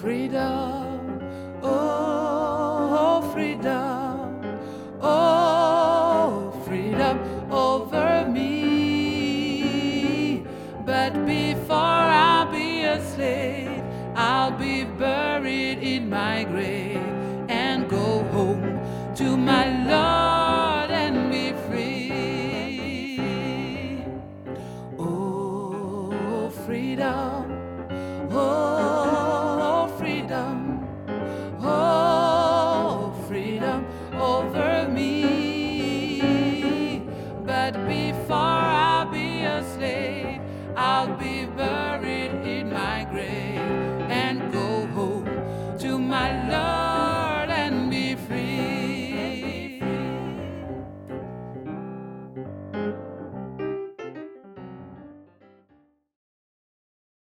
Freedom, oh, freedom, oh, freedom over me. But before I'll be a slave, I'll be buried in my grave and go home to my Lord and be free. Oh, freedom, oh, freedom, oh, freedom over me. But before I'll be a slave, I'll be buried in my grave and go home to my love.